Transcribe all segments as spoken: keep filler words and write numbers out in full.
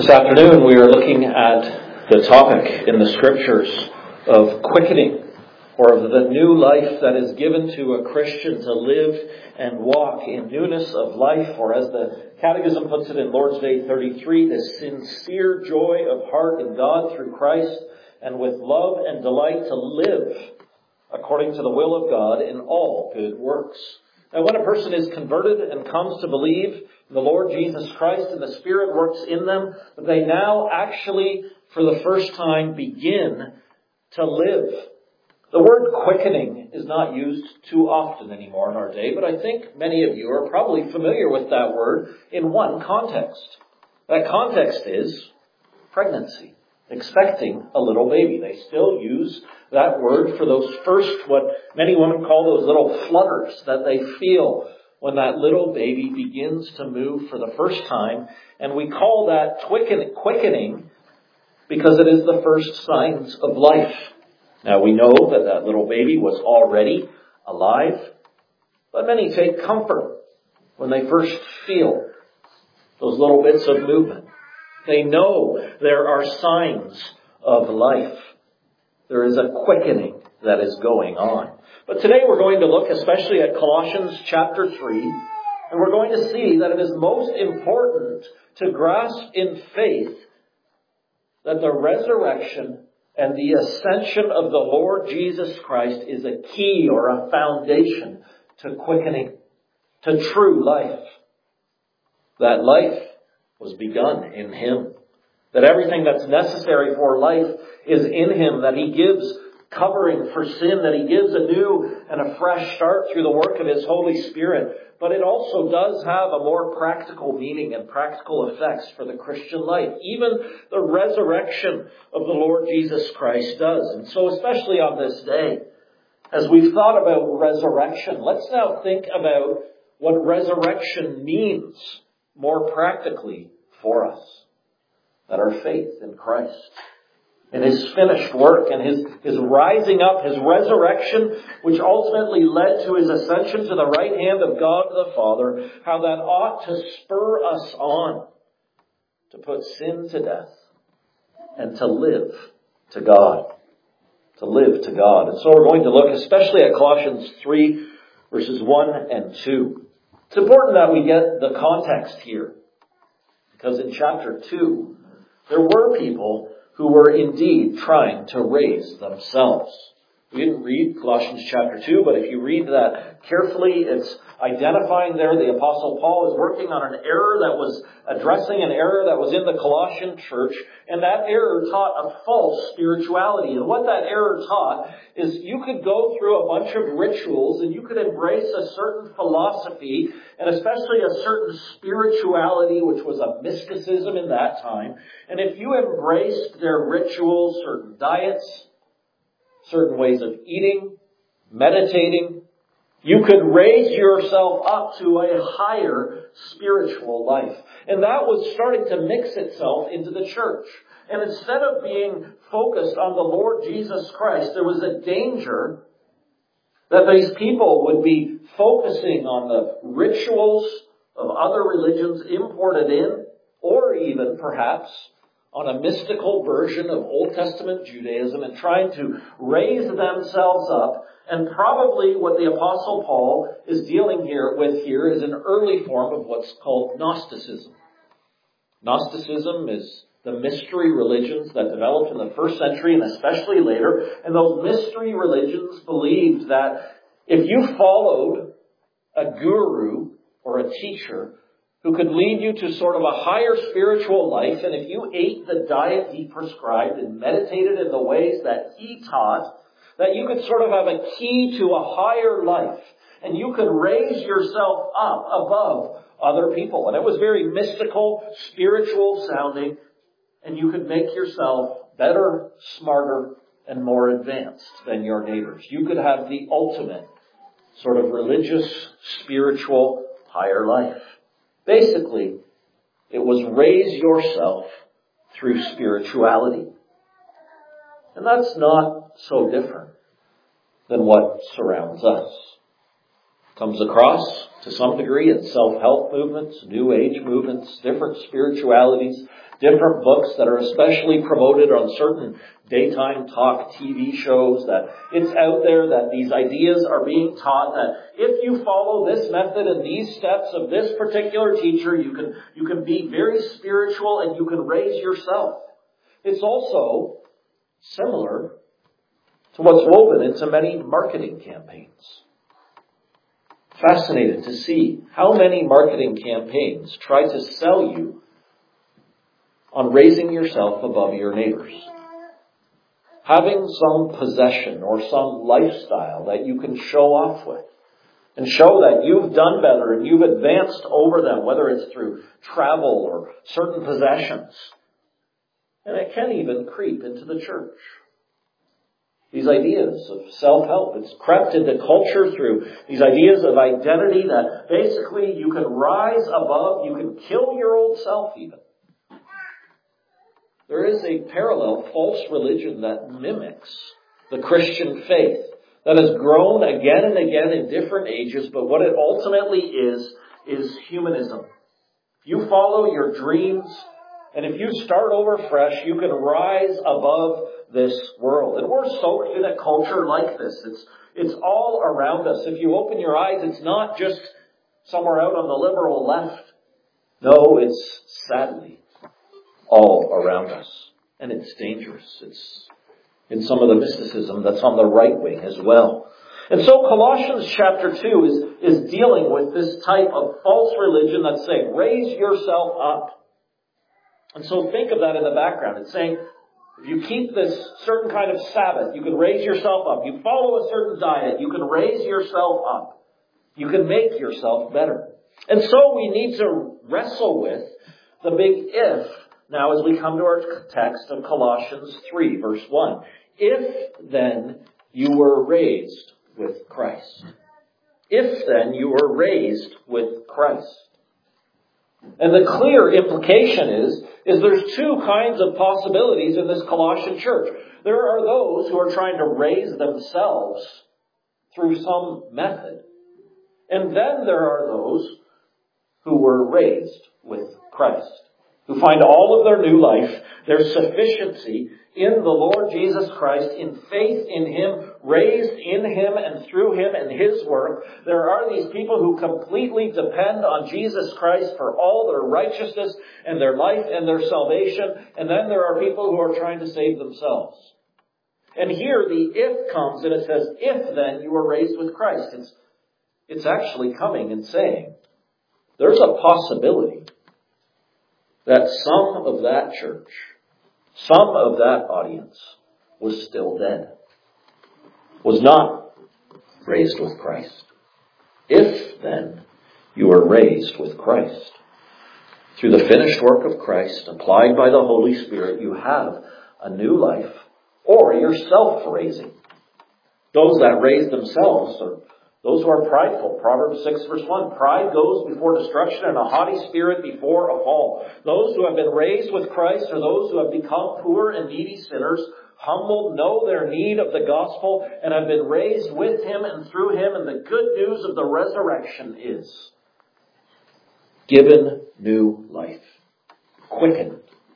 This afternoon we are looking at the topic in the Scriptures of quickening, or of the new life that is given to a Christian to live and walk in newness of life, or as the Catechism puts it in Lord's Day thirty-three, the sincere joy of heart in God through Christ, and with love and delight to live according to the will of God in all good works. Now, when a person is converted and comes to believe in the Lord Jesus Christ and the Spirit works in them, they now actually, for the first time, begin to live. The word quickening is not used too often anymore in our day, but I think many of you are probably familiar with that word in one context. That context is pregnancy, expecting a little baby. They still use that word for those first, what many women call those little flutters that they feel when that little baby begins to move for the first time. And we call that quickening because it is the first signs of life. Now, we know that that little baby was already alive, but many take comfort when they first feel those little bits of movement. They know there are signs of life. There is a quickening that is going on. But today we're going to look especially at Colossians chapter three, and we're going to see that it is most important to grasp in faith that the resurrection and the ascension of the Lord Jesus Christ is a key or a foundation to quickening, to true life. That life was begun in Him. That everything that's necessary for life is in Him. That He gives covering for sin. That He gives a new and a fresh start through the work of His Holy Spirit. But it also does have a more practical meaning and practical effects for the Christian life. Even the resurrection of the Lord Jesus Christ does. And so especially on this day, as we've thought about resurrection, let's now think about what resurrection means more practically for us. That our faith in Christ, in His finished work, and His, His rising up, His resurrection, which ultimately led to His ascension to the right hand of God the Father, how that ought to spur us on to put sin to death and to live to God. To live to God. And so we're going to look especially at Colossians three, verses one and two. It's important that we get the context here, because in chapter two, there were people who were indeed trying to raise themselves. We didn't read Colossians chapter two, but if you read that carefully, it's identifying there the Apostle Paul is working on an error that was addressing an error that was in the Colossian church, and that error taught a false spirituality. And what that error taught is you could go through a bunch of rituals and you could embrace a certain philosophy, and especially a certain spirituality, which was a mysticism in that time. And if you embraced their rituals, certain diets, certain ways of eating, meditating, you could raise yourself up to a higher spiritual life. And that was starting to mix itself into the church. And instead of being focused on the Lord Jesus Christ, there was a danger that these people would be focusing on the rituals of other religions imported in, or even perhaps on a mystical version of Old Testament Judaism, and trying to raise themselves up. And probably what the Apostle Paul is dealing here with here is an early form of what's called Gnosticism. Gnosticism is the mystery religions that developed in the first century and especially later. And those mystery religions believed that if you followed a guru or a teacher who could lead you to sort of a higher spiritual life, and if you ate the diet he prescribed and meditated in the ways that he taught, that you could sort of have a key to a higher life, and you could raise yourself up above other people. And it was very mystical, spiritual sounding, and you could make yourself better, smarter, and more advanced than your neighbors. You could have the ultimate sort of religious, spiritual, higher life. Basically, it was raise yourself through spirituality. And that's not so different than what surrounds us. It comes across to some degree in self-help movements, New Age movements, different spiritualities, different books that are especially promoted on certain daytime talk T V shows, that it's out there that these ideas are being taught, that if you follow this method and these steps of this particular teacher, you can, you can be very spiritual and you can raise yourself. It's also similar to what's woven into many marketing campaigns. Fascinated to see how many marketing campaigns try to sell you on raising yourself above your neighbors. Having some possession or some lifestyle that you can show off with and show that you've done better and you've advanced over them, whether it's through travel or certain possessions. And it can even creep into the church. These ideas of self-help, it's crept into culture through these ideas of identity that basically you can rise above, you can kill your old self even. There is a parallel false religion that mimics the Christian faith that has grown again and again in different ages, but what it ultimately is, is humanism. If you follow your dreams, and if you start over fresh, you can rise above this world. And we're soaked in a culture like this. It's, it's all around us. If you open your eyes, it's not just somewhere out on the liberal left. No, it's sadly all around us. And it's dangerous. It's in some of the mysticism that's on the right wing as well. And so Colossians chapter two is, is dealing with this type of false religion that's saying, raise yourself up. And so think of that in the background. It's saying, if you keep this certain kind of Sabbath, you can raise yourself up. You follow a certain diet, you can raise yourself up. You can make yourself better. And so we need to wrestle with the big if now as we come to our text of Colossians three, verse one. If then you were raised with Christ. If then you were raised with Christ. And the clear implication is, is there's two kinds of possibilities in this Colossian church. There are those who are trying to raise themselves through some method. And then there are those who were raised with Christ, who find all of their new life, their sufficiency in the Lord Jesus Christ, in faith in Him, raised in Him and through Him and His work. There are these people who completely depend on Jesus Christ for all their righteousness and their life and their salvation. And then there are people who are trying to save themselves. And here the if comes and it says, if then you were raised with Christ. It's, it's actually coming and saying, there's a possibility that some of that church, some of that audience was still dead, was not raised with Christ. If then you are raised with Christ, through the finished work of Christ, applied by the Holy Spirit, you have a new life, or you're self-raising. Those that raise themselves are those who are prideful. Proverbs six verse one. Pride goes before destruction and a haughty spirit before a fall. Those who have been raised with Christ are those who have become poor and needy sinners, humbled, know their need of the gospel, and have been raised with Him and through Him. And the good news of the resurrection is given new life. Quickened.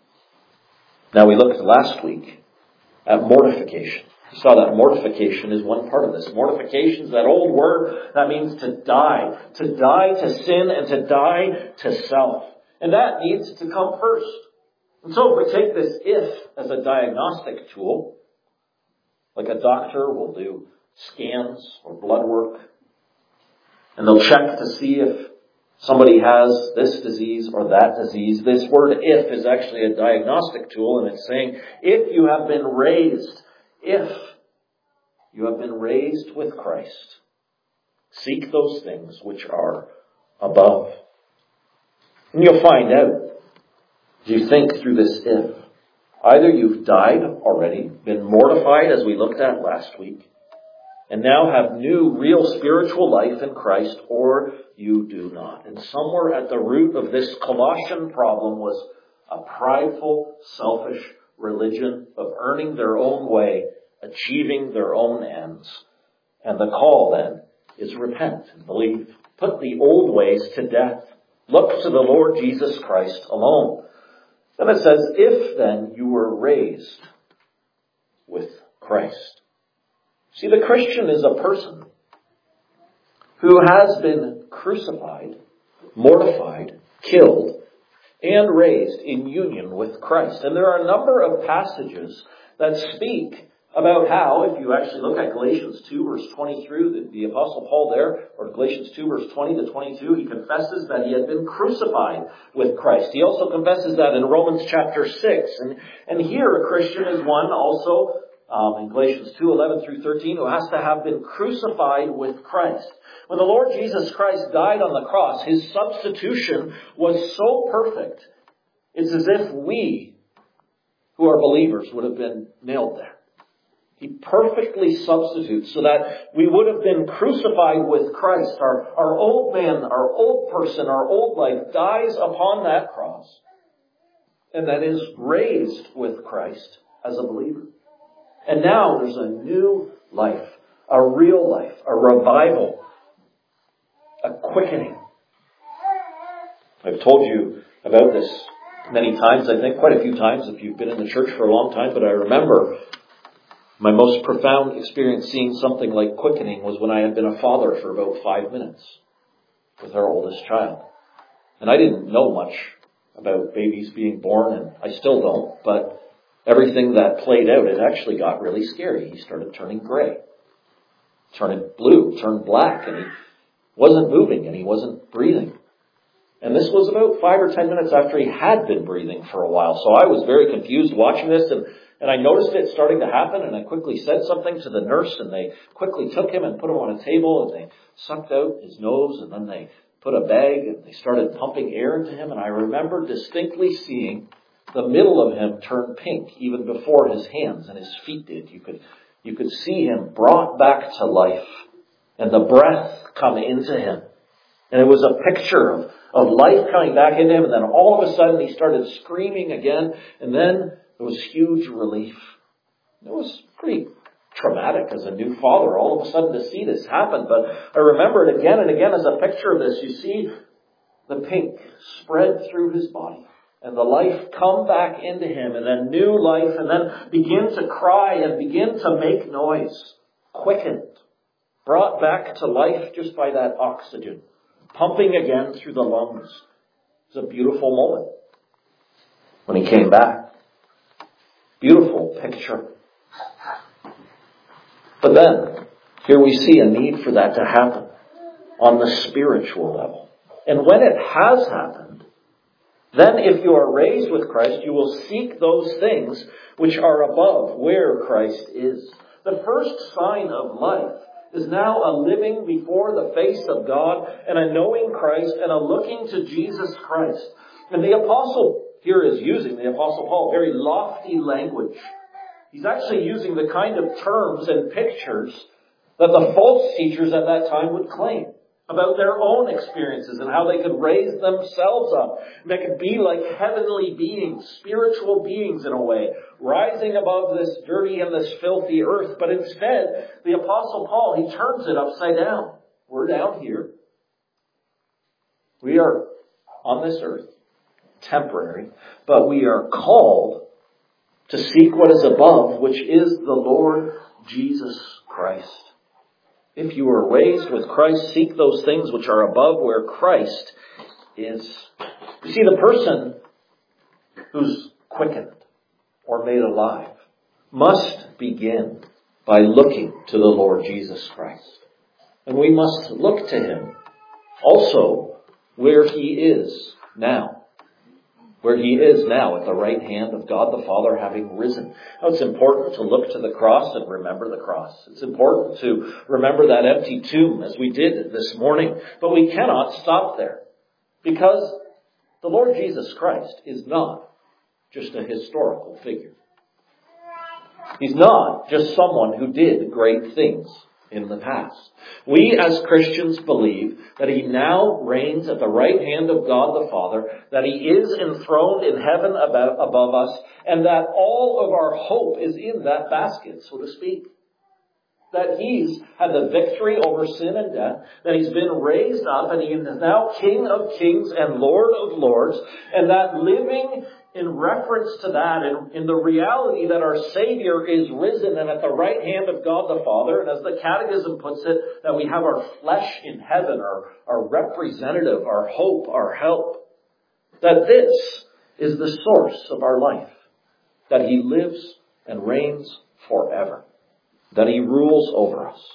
Now we looked last week at mortification. You saw that mortification is one part of this. Mortification is that old word that means to die. To die to sin and to die to self. And that needs to come first. And so if we take this if as a diagnostic tool, like a doctor will do scans or blood work, and they'll check to see if somebody has this disease or that disease. This word if is actually a diagnostic tool, and it's saying if you have been raised, if you have been raised with Christ, seek those things which are above. And you'll find out, as you think through this if, either you've died already, been mortified as we looked at last week, and now have new, real spiritual life in Christ, or you do not. And somewhere at the root of this Colossian problem was a prideful, selfish religion of earning their own way, achieving their own ends. And the call then is repent and believe. Put the old ways to death. Look to the Lord Jesus Christ alone. Then it says, if then you were raised with Christ. See, the Christian is a person who has been crucified, mortified, killed, and raised in union with Christ. And there are a number of passages that speak about how, if you actually look at Galatians two verse twenty-three, the, the Apostle Paul there, or Galatians two verse twenty to twenty-two, he confesses that he had been crucified with Christ. He also confesses that in Romans chapter six. And, and here a Christian is one also, um, in Galatians two eleven through thirteen, who has to have been crucified with Christ. When the Lord Jesus Christ died on the cross, his substitution was so perfect, it's as if we, who are believers, would have been nailed there. He perfectly substitutes so that we would have been crucified with Christ. Our, our old man, our old person, our old life dies upon that cross and that is raised with Christ as a believer. And now there's a new life, a real life, a revival, a quickening. I've told you about this many times, I think, quite a few times if you've been in the church for a long time, but I remember my most profound experience seeing something like quickening was when I had been a father for about five minutes with our oldest child. And I didn't know much about babies being born, and I still don't, but everything that played out, it actually got really scary. He started turning gray, turning blue, turned black, and he wasn't moving and he wasn't breathing. And this was about five or ten minutes after he had been breathing for a while. So I was very confused watching this, and And I noticed it starting to happen, and I quickly said something to the nurse, and they quickly took him and put him on a table, and they sucked out his nose, and then they put a bag, and they started pumping air into him. And I remember distinctly seeing the middle of him turn pink, even before his hands and his feet did. You could, you could see him brought back to life, and the breath come into him. And it was a picture of, of life coming back into him, and then all of a sudden he started screaming again, and then there was huge relief. It was pretty traumatic as a new father, all of a sudden to see this happen. But I remember it again and again as a picture of this. You see the pink spread through his body and the life come back into him, and then new life, and then begin to cry and begin to make noise. Quickened. Brought back to life just by that oxygen. Pumping again through the lungs. It was a beautiful moment when he came back. Beautiful picture. But then, here we see a need for that to happen on the spiritual level. And when it has happened, then if you are raised with Christ, you will seek those things which are above where Christ is. The first sign of life is now a living before the face of God and a knowing Christ and a looking to Jesus Christ. And the apostle here is using, the Apostle Paul, very lofty language. He's actually using the kind of terms and pictures that the false teachers at that time would claim about their own experiences and how they could raise themselves up. And they could be like heavenly beings, spiritual beings in a way, rising above this dirty and this filthy earth. But instead, the Apostle Paul, he turns it upside down. We're down here. We are on this earth. Temporary, but we are called to seek what is above, which is the Lord Jesus Christ. If you are raised with Christ, seek those things which are above where Christ is. You see, the person who's quickened or made alive must begin by looking to the Lord Jesus Christ. And we must look to him also where he is now. Where he is now at the right hand of God the Father, having risen. Now it's important to look to the cross and remember the cross. It's important to remember that empty tomb as we did this morning. But we cannot stop there. Because the Lord Jesus Christ is not just a historical figure. He's not just someone who did great things in the past. We as Christians believe that he now reigns at the right hand of God the Father, that he is enthroned in heaven above us, and that all of our hope is in that basket, so to speak. That he's had the victory over sin and death, that he's been raised up, and he is now King of kings and Lord of lords, and that living in reference to that, in, in the reality that our Savior is risen and at the right hand of God the Father, and as the Catechism puts it, that we have our flesh in heaven, our, our representative, our hope, our help, that this is the source of our life, that He lives and reigns forever, that He rules over us.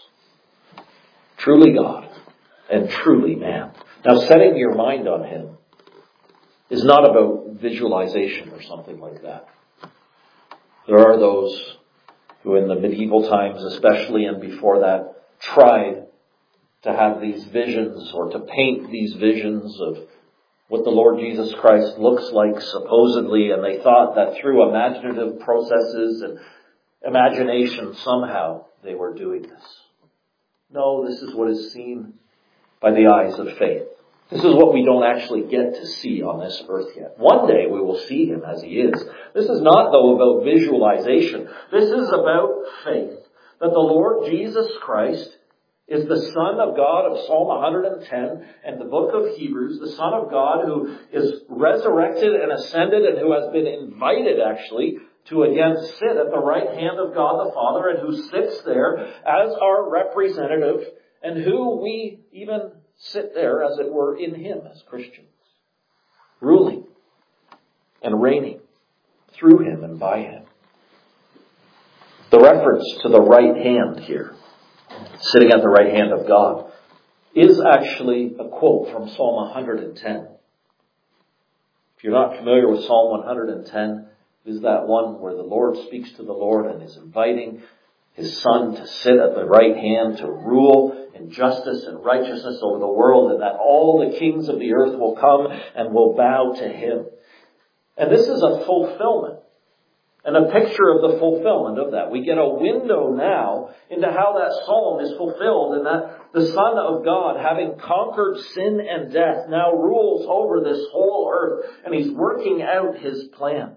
Truly God and truly man. Now, setting your mind on Him is not about visualization or something like that. There are those who in the medieval times especially and before that tried to have these visions or to paint these visions of what the Lord Jesus Christ looks like supposedly, and they thought that through imaginative processes and imagination somehow they were doing this. No, this is what is seen by the eyes of faith. This is what we don't actually get to see on this earth yet. One day we will see Him as He is. This is not, though, about visualization. This is about faith. That the Lord Jesus Christ is the Son of God of Psalm one hundred ten and the book of Hebrews, the Son of God who is resurrected and ascended and who has been invited, actually, to again sit at the right hand of God the Father, and who sits there as our representative, and who we even sit there, as it were, in Him as Christians, ruling and reigning through Him and by Him. The reference to the right hand here, sitting at the right hand of God, is actually a quote from Psalm one hundred ten. If you're not familiar with Psalm one hundred ten, it is that one where the Lord speaks to the Lord and is inviting His Son to sit at the right hand, to rule in justice and righteousness over the world, and that all the kings of the earth will come and will bow to Him. And this is a fulfillment and a picture of the fulfillment of that. We get a window now into how that psalm is fulfilled, and that the Son of God, having conquered sin and death, now rules over this whole earth, and He's working out His plan.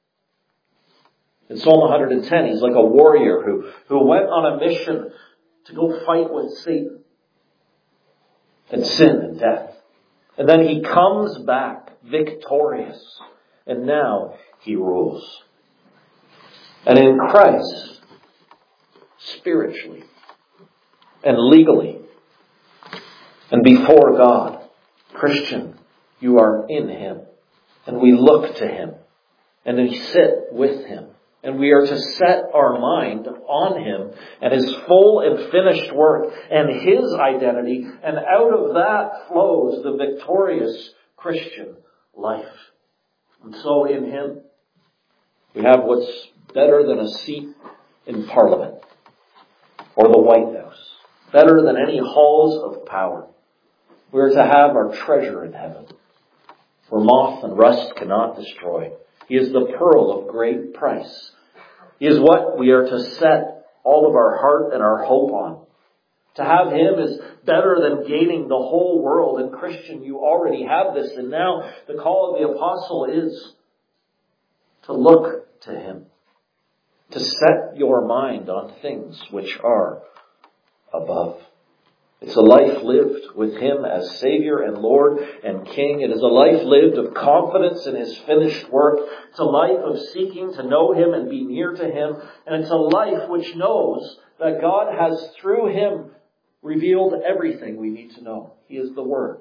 In Psalm one hundred ten, He's like a warrior who, who went on a mission to go fight with Satan and sin and death. And then He comes back victorious. And now He rules. And in Christ, spiritually and legally and before God, Christian, you are in Him. And we look to Him. And we sit with Him. And we are to set our mind on Him and His full and finished work and His identity. And out of that flows the victorious Christian life. And so in Him, we have what's better than a seat in Parliament or the White House. Better than any halls of power. We are to have our treasure in heaven, where moth and rust cannot destroy. He is the pearl of great price. He is what we are to set all of our heart and our hope on. To have Him is better than gaining the whole world. And Christian, you already have this. And now the call of the apostle is to look to Him. To set your mind on things which are above. It's a life lived with Him as Savior and Lord and King. It is a life lived of confidence in His finished work. It's a life of seeking to know Him and be near to Him. And it's a life which knows that God has, through Him, revealed everything we need to know. He is the Word.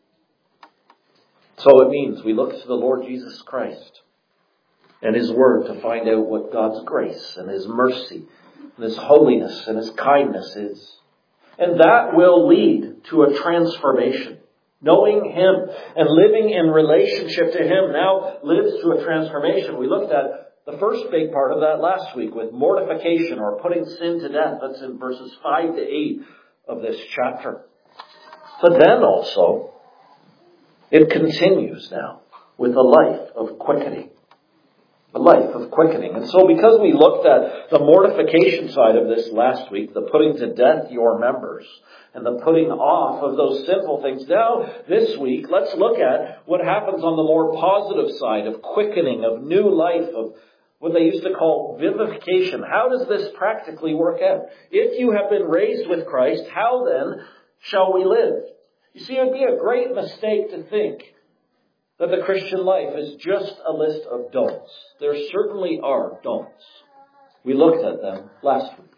So it means we look to the Lord Jesus Christ and His Word to find out what God's grace and His mercy and His holiness and His kindness is. And that will lead to a transformation. Knowing Him and living in relationship to Him now lives to a transformation. We looked at the first big part of that last week with mortification or putting sin to death. That's in verses five to eight of this chapter. But then also, it continues now with a life of quickening. A life of quickening. And so because we looked at the mortification side of this last week, the putting to death your members, and the putting off of those sinful things, now this week, let's look at what happens on the more positive side of quickening, of new life, of what they used to call vivification. How does this practically work out? If you have been raised with Christ, how then shall we live? You see, it would be a great mistake to think that the Christian life is just a list of don'ts. There certainly are don'ts. We looked at them last week.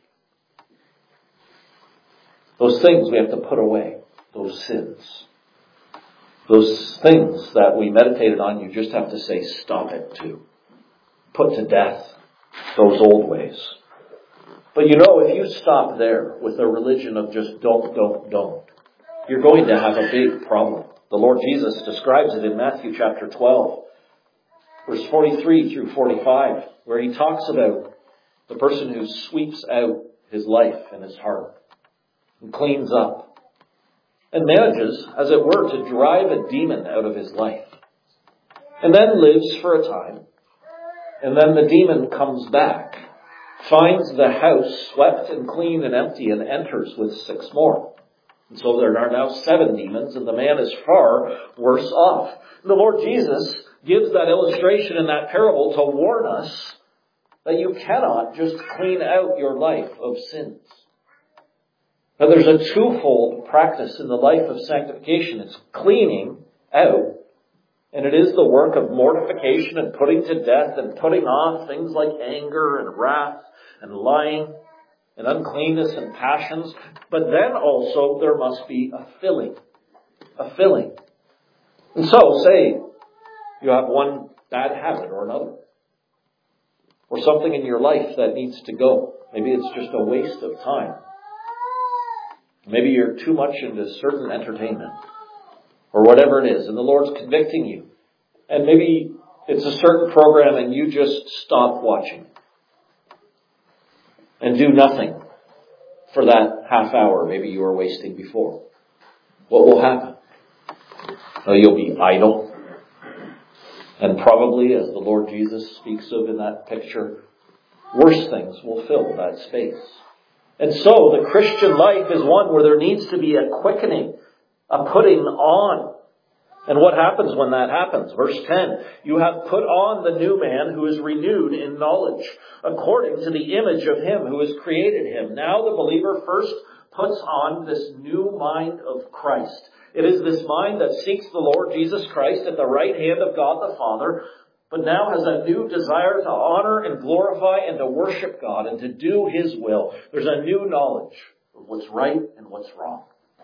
Those things we have to put away. Those sins. Those things that we meditated on, you just have to say, stop it to. Put to death those old ways. But you know, if you stop there with a religion of just don't, don't, don't, you're going to have a big problem. The Lord Jesus describes it in Matthew chapter twelve, verse forty-three through forty-five, where he talks about the person who sweeps out his life and his heart and cleans up and manages, as it were, to drive a demon out of his life, and then lives for a time, and then the demon comes back, finds the house swept and clean and empty, and enters with six more. And so there are now seven demons, and the man is far worse off. And the Lord Jesus gives that illustration in that parable to warn us that you cannot just clean out your life of sins. Now there's a twofold practice in the life of sanctification. It's cleaning out, and it is the work of mortification and putting to death and putting off things like anger and wrath and lying and uncleanness and passions. But then also there must be a filling. A filling. And so, say you have one bad habit or another, or something in your life that needs to go. Maybe it's just a waste of time. Maybe you're too much into certain entertainment, or whatever it is, and the Lord's convicting you. And maybe it's a certain program and you just stop watching and do nothing for that half hour maybe you were wasting before. What will happen? Well, you'll be idle. And probably, as the Lord Jesus speaks of in that picture, worse things will fill that space. And so the Christian life is one where there needs to be a quickening, a putting on. And what happens when that happens? Verse ten, you have put on the new man who is renewed in knowledge, according to the image of him who has created him. Now the believer first puts on this new mind of Christ. It is this mind that seeks the Lord Jesus Christ at the right hand of God the Father, but now has a new desire to honor and glorify and to worship God and to do His will. There's a new knowledge of what's right and what's wrong.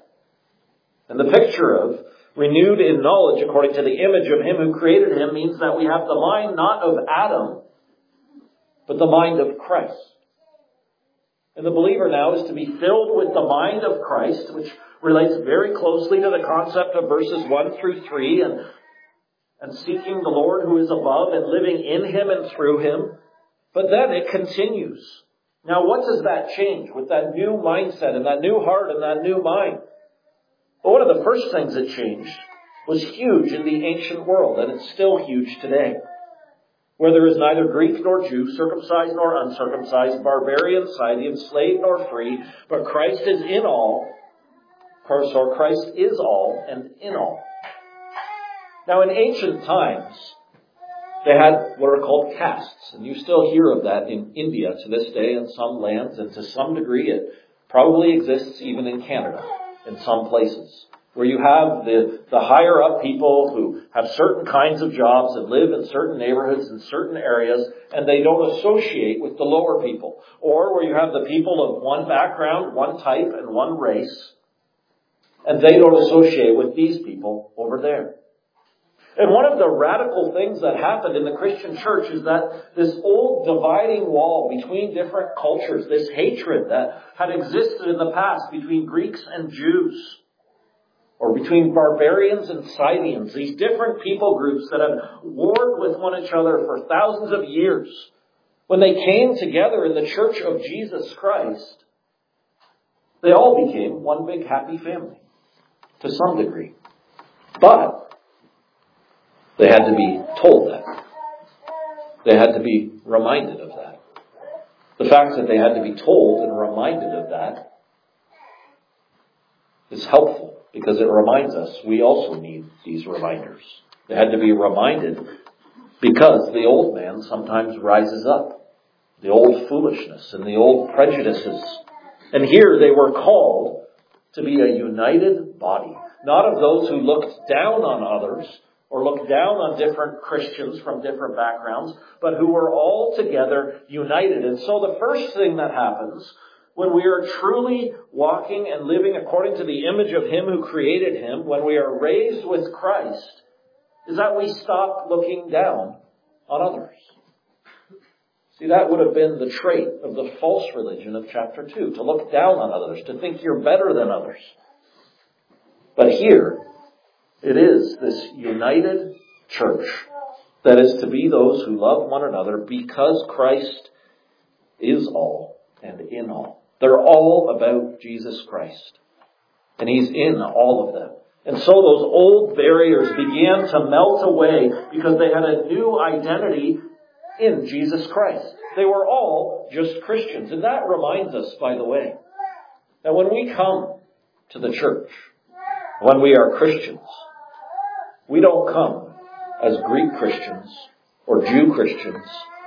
And the picture of renewed in knowledge according to the image of Him who created him means that we have the mind not of Adam, but the mind of Christ. And the believer now is to be filled with the mind of Christ, which relates very closely to the concept of verses one through three, and, and seeking the Lord who is above and living in Him and through Him. But then it continues. Now what does that change with that new mindset and that new heart and that new mind? Well, one of the first things that changed was huge in the ancient world, and it's still huge today. Where there is neither Greek nor Jew, circumcised nor uncircumcised, barbarian, Scythian, slave nor free, but Christ is in all, or Christ is all and in all. Now in ancient times, they had what are called castes, and you still hear of that in India to this day in some lands, and to some degree it probably exists even in Canada in some places, where you have the, the higher up people who have certain kinds of jobs and live in certain neighborhoods in certain areas, and they don't associate with the lower people. Or where you have the people of one background, one type, and one race, and they don't associate with these people over there. And one of the radical things that happened in the Christian church is that this old dividing wall between different cultures, this hatred that had existed in the past between Greeks and Jews, or between barbarians and Scythians, these different people groups that had warred with one another for thousands of years, when they came together in the church of Jesus Christ, they all became one big happy family, to some degree. But they had to be told that. They had to be reminded of that. The fact that they had to be told and reminded of that is helpful, because it reminds us we also need these reminders. They had to be reminded because the old man sometimes rises up. The old foolishness and the old prejudices. And here they were called to be a united body. Not of those who looked down on others, or look down on different Christians from different backgrounds, but who are all together united. And so the first thing that happens when we are truly walking and living according to the image of Him who created Him, when we are raised with Christ, is that we stop looking down on others. See, that would have been the trait of the false religion of chapter two, to look down on others, to think you're better than others. But here, it is this united church that is to be those who love one another because Christ is all and in all. They're all about Jesus Christ. And He's in all of them. And so those old barriers began to melt away because they had a new identity in Jesus Christ. They were all just Christians. And that reminds us, by the way, that when we come to the church, when we are Christians, we don't come as Greek Christians or Jew Christians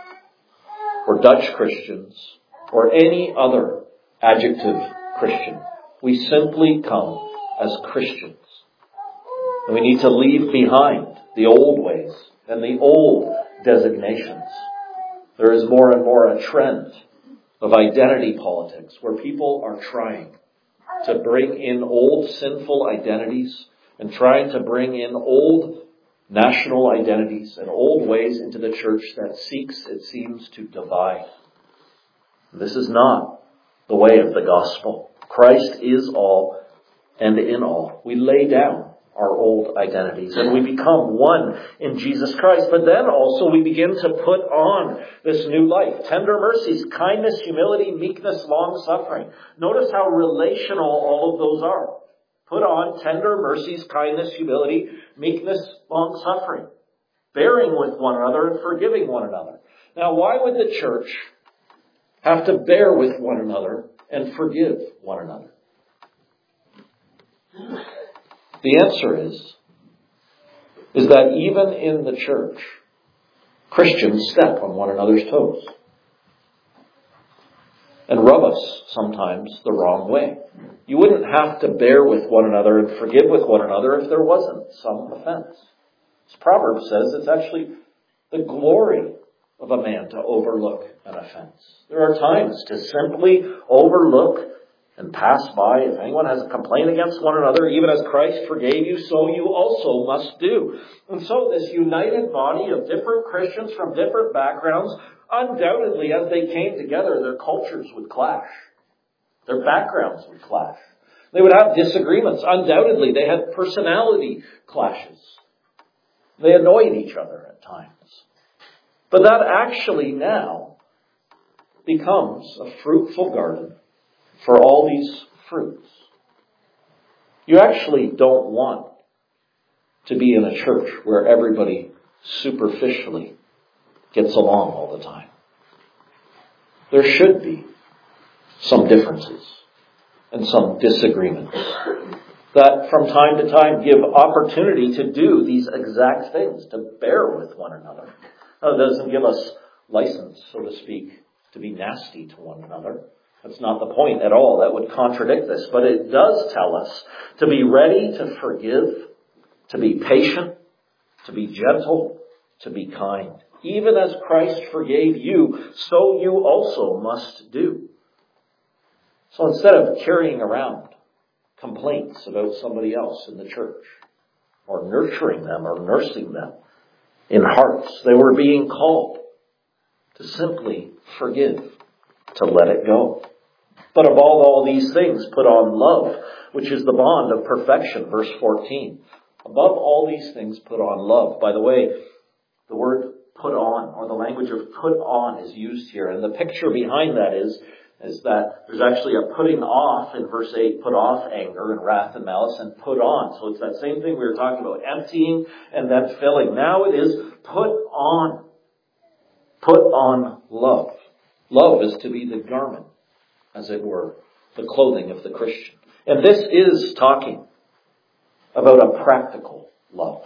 or Dutch Christians or any other adjective Christian. We simply come as Christians. And we need to leave behind the old ways and the old designations. There is more and more a trend of identity politics where people are trying to bring in old sinful identities and trying to bring in old national identities and old ways into the church that seeks, it seems, to divide. This is not the way of the gospel. Christ is all and in all. We lay down our old identities and we become one in Jesus Christ. But then also we begin to put on this new life. Tender mercies, kindness, humility, meekness, long-suffering. Notice how relational all of those are. Put on tender mercies, kindness, humility, meekness, long-suffering. Bearing with one another and forgiving one another. Now, why would the church have to bear with one another and forgive one another? The answer is, is that even in the church, Christians step on one another's toes and rub us sometimes the wrong way. You wouldn't have to bear with one another and forgive with one another if there wasn't some offense. As Proverbs says, it's actually the glory of a man to overlook an offense. There are times to simply overlook and pass by. If anyone has a complaint against one another, even as Christ forgave you, so you also must do. And so this united body of different Christians from different backgrounds, undoubtedly as they came together, their cultures would clash. Their backgrounds would clash. They would have disagreements. Undoubtedly, they had personality clashes. They annoyed each other at times. But that actually now becomes a fruitful garden for all these fruits. You actually don't want to be in a church where everybody superficially gets along all the time. There should be some differences and some disagreements that from time to time give opportunity to do these exact things, to bear with one another. Now, it doesn't give us license, so to speak, to be nasty to one another. That's not the point at all. That would contradict this. But it does tell us to be ready to forgive, to be patient, to be gentle, to be kind. Even as Christ forgave you, so you also must do. So instead of carrying around complaints about somebody else in the church, or nurturing them or nursing them in hearts, they were being called to simply forgive, to let it go. But above all these things, put on love, which is the bond of perfection, verse fourteen. Above all these things, put on love. By the way, the word put on, or the language of put on, is used here. And the picture behind that is, is that there's actually a putting off in verse eight, put off anger and wrath and malice, and put on. So it's that same thing we were talking about, emptying and then filling. Now it is put on. Put on love. Love is to be the garment, as it were, the clothing of the Christian. And this is talking about a practical love.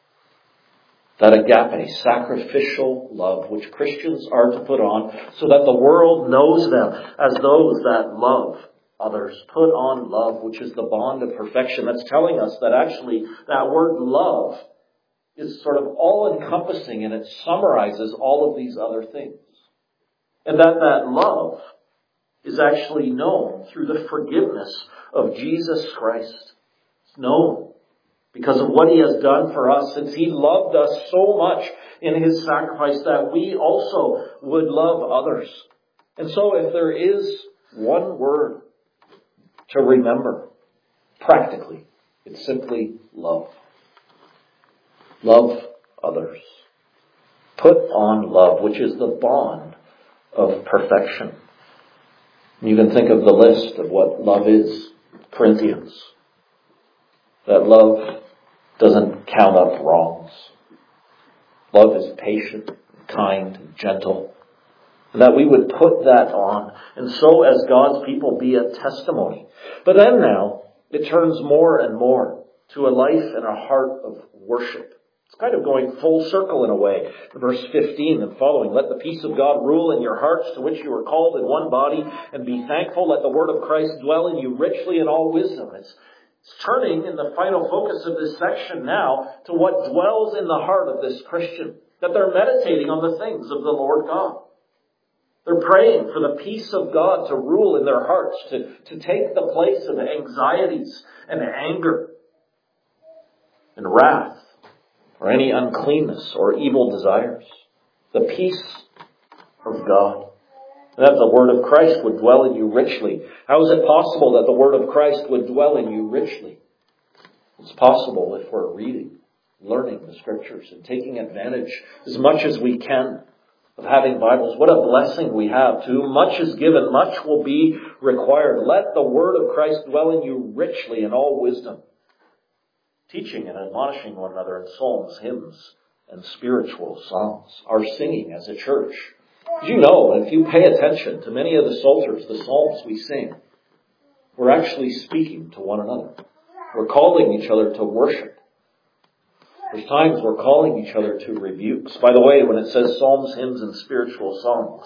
That agape, sacrificial love, which Christians are to put on so that the world knows them as those that love others. Put on love, which is the bond of perfection. That's telling us that actually that word love is sort of all-encompassing, and it summarizes all of these other things. And that that love is actually known through the forgiveness of Jesus Christ. It's known because of what he has done for us, since he loved us so much in his sacrifice that we also would love others. And so if there is one word to remember, practically, it's simply love. Love others. Put on love, which is the bond of perfection. You can think of the list of what love is. Corinthians. That love doesn't count up wrongs. Love is patient, kind, and gentle. And that we would put that on. And so as God's people be a testimony. But then now, it turns more and more to a life and a heart of worship. It's kind of going full circle in a way. Verse fifteen and following, let the peace of God rule in your hearts, to which you are called in one body, and be thankful. Let the word of Christ dwell in you richly in all wisdom. It's, it's turning in the final focus of this section now to what dwells in the heart of this Christian. That they're meditating on the things of the Lord God. They're praying for the peace of God to rule in their hearts, to, to take the place of anxieties and anger and wrath, or any uncleanness or evil desires. The peace of God. That the word of Christ would dwell in you richly. How is it possible that the word of Christ would dwell in you richly? It's possible if we're reading, learning the scriptures, and taking advantage as much as we can of having Bibles. What a blessing we have. To whom much is given, much will be required. Let the word of Christ dwell in you richly in all wisdom, teaching and admonishing one another in psalms, hymns, and spiritual songs. Our singing as a church. As you know, if you pay attention to many of the psalters, the psalms we sing, we're actually speaking to one another. We're calling each other to worship. There's times we're calling each other to rebukes. By the way, when it says psalms, hymns, and spiritual songs,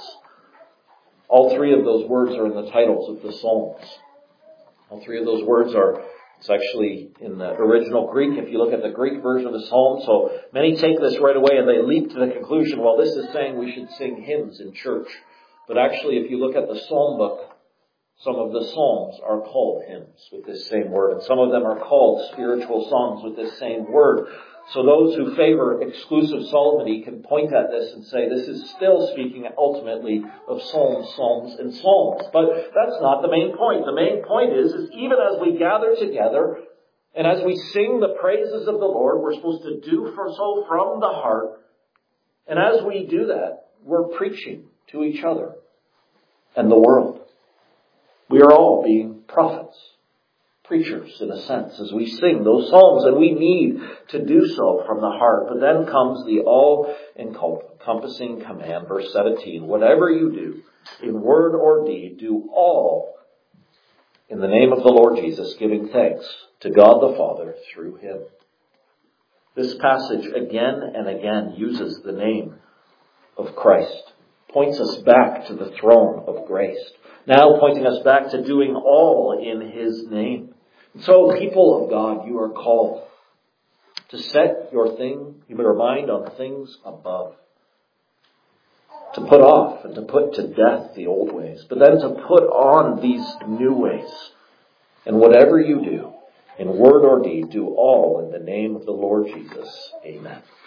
all three of those words are in the titles of the psalms. All three of those words are It's actually in the original Greek, if you look at the Greek version of the Psalm. So many take this right away and they leap to the conclusion, well, this is saying we should sing hymns in church. But actually, if you look at the Psalm book, some of the Psalms are called hymns with this same word. And some of them are called spiritual songs with this same word. So those who favor exclusive solemnity can point at this and say this is still speaking ultimately of psalms, psalms, and psalms. But that's not the main point. The main point is, is even as we gather together and as we sing the praises of the Lord, we're supposed to do for so from the heart. And as we do that, we're preaching to each other and the world. We are all being prophets. Preachers, in a sense, as we sing those psalms, and we need to do so from the heart. But then comes the all-encompassing command, verse seventeen. Whatever you do, in word or deed, do all in the name of the Lord Jesus, giving thanks to God the Father through him. This passage again and again uses the name of Christ, points us back to the throne of grace, now pointing us back to doing all in his name. So, people of God, you are called to set your thing, your mind on things above. To put off and to put to death the old ways, but then to put on these new ways. And whatever you do, in word or deed, do all in the name of the Lord Jesus. Amen.